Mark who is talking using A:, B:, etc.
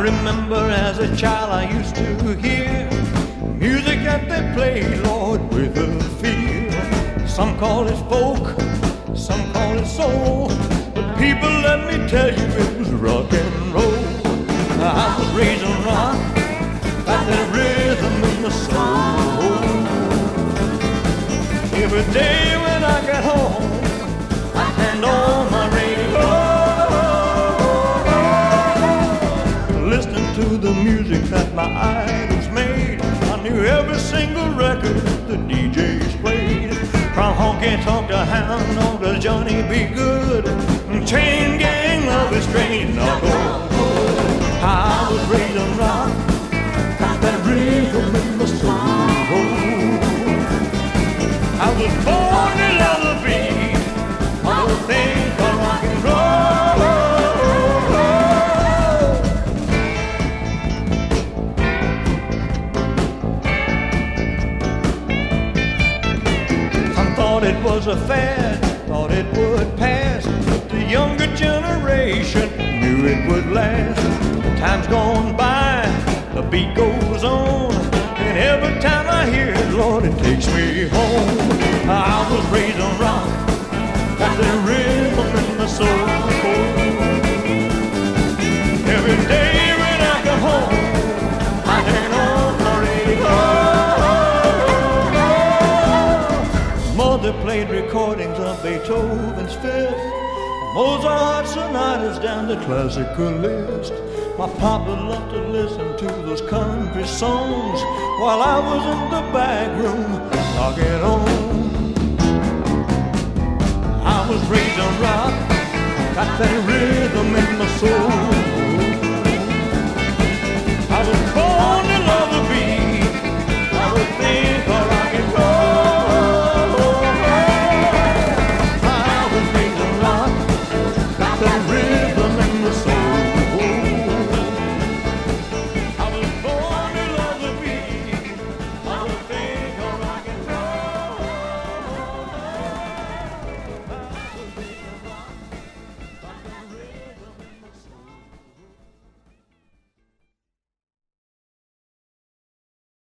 A: remember as a child I used to hear music that they played, Lord, with a feel. Some call it folk, some call it soul, but people, let me tell you, it was rock and roll. I was raised on rock, got that rhythm in my soul. Every day when I got home, I turned on my radio, listening to the music that my idols made. I knew every single record the DJs played, from honky tonk to hound dog to Johnny B. Good, Chain Gang, Love Is Strange, knuckle. I was raised on rock, got that rhythm in my soul. I was born to love the beat, all the things called rock and roll. Some thought it was a fad, thought it would pass, but the younger generation knew it would last. Time's gone by, the beat goes on, and every time I hear it, Lord, it takes me home. I was raised on rock, got the rhythm in my soul. Every day when I come home, I turn on the radio. Mother played recordings of Beethoven's Fifth, Mozart sonatas down the classical list. My papa loved to listen to those country songs while I was in the back room knocking on. I was raised on rock, got that rhythm